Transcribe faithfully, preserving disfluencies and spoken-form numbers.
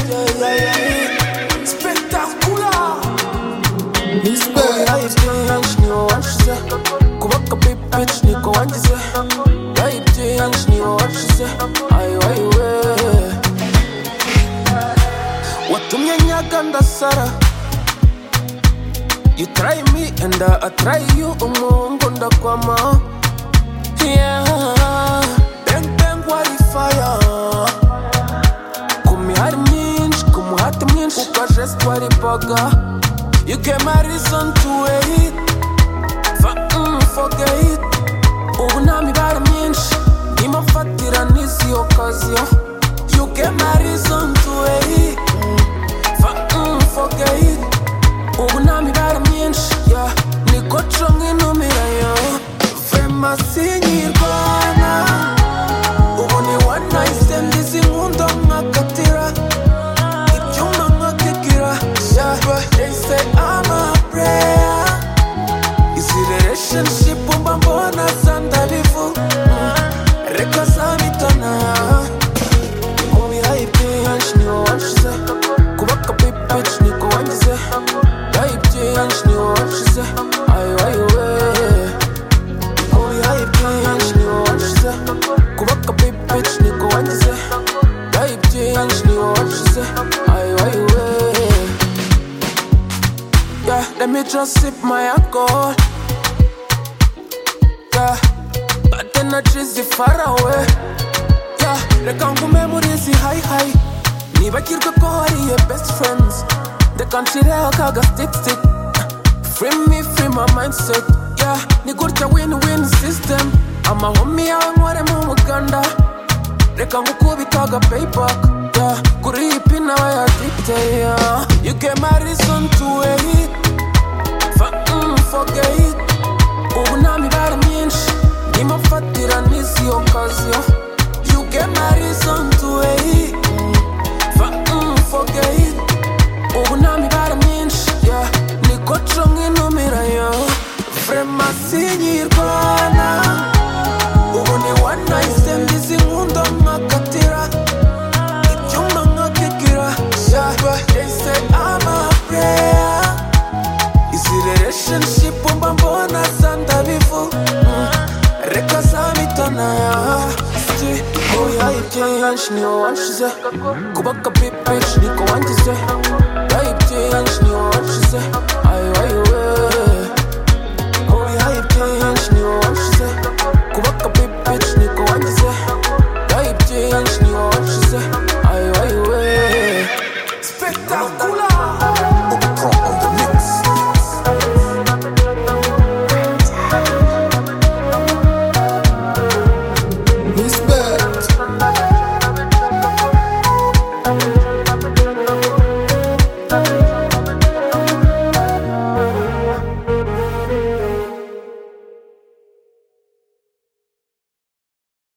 yeah, yeah, yeah. Spectacular. Yayibye niwo wanshize kubaka big bitch niko wangize. Yayibye niwo wanshize ayo ayiwe. Watumye nyaga ndasara. You try me and uh, I try you. Umungu ndakwama. Yeah. Bang bang wari fire. Kumihari myinshi kumuhati mwinshi ukajest wari baga. You gave my reason to wait. Mm, forget it. Ubu namibara myinshi nimafatira n'izi occasion. You gave my reason to wait. Mm, forget it. Ubu namibara myinshi yeah. Niko chongi numira yo. Vrema sinyirwana. Ubu ni one night stand izi nkunda nkakatira. Ibyuma nkakikira yeah. They say I'm a prayer. Is it a relationship umba mbona sanda bifu. Reka samitana. Mumi haibye yanshi niwo wanshize kubaka big bitch niko wangize. Haibye yanshi niwo wanshize ayo ayiwe. Mumi haibye yanshi niwo wanshize kubaka big bitch niko wangize. Haibye yanshi niwo wanshize ayo ayiwe. Yeah, let me just sip my alcohol. Yeah, but then I choose far away. Yeah, reka ngume muri izi high high. Nibagirwe ko hari your best friends. They can't see how kaga stick stick. Free me, free my mindset. Yeah, ni gutya win-win system. I'm a homie yawe nkware mu muganda. Reka ngukubitaga payback. Yeah, kuri iyi pin nawe addicted. Yeah, you gave my reason to wait. Mm, forget it. Ubu namibara myinshi nimafatira n'izi occasion. You gave my reason to wait. Mm, forget it. Ubu namibara myinshi yeah. Niko chongi numira yo. Vrema sinyirwana. Ubu ni one night stand izi nkunda nkakatira. Ibyuma nkakikira yeah. They say I'm a prayer. Is it a relationship umba mbona sanda bifu. Reka samitana sti. Oh yayibye yanshi niwo wanshize kubaka big bitch niko wangize. Yayibye yanshi niwo wanshize ayo ayiwe.